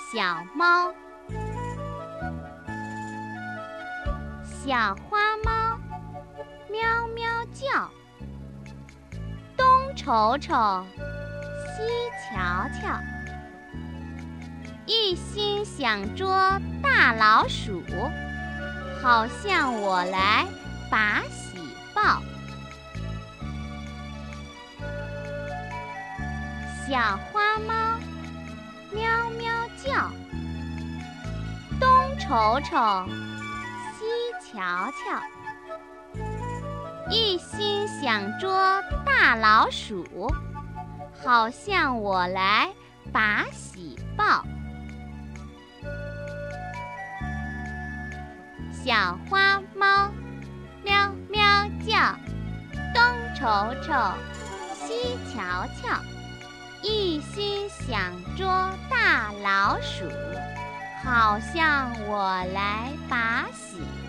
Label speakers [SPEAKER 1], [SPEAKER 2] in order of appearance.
[SPEAKER 1] 小猫。小花猫喵喵叫，东瞅瞅，西瞧瞧，一心想捉大老鼠，好向我来把喜报。小花猫喵喵叫，东瞅瞅，西瞧瞧，一心想捉大老鼠，好向我来把喜报。小花猫喵喵叫，东瞅瞅，西瞧瞧，一心想捉大老鼠，好向我来把喜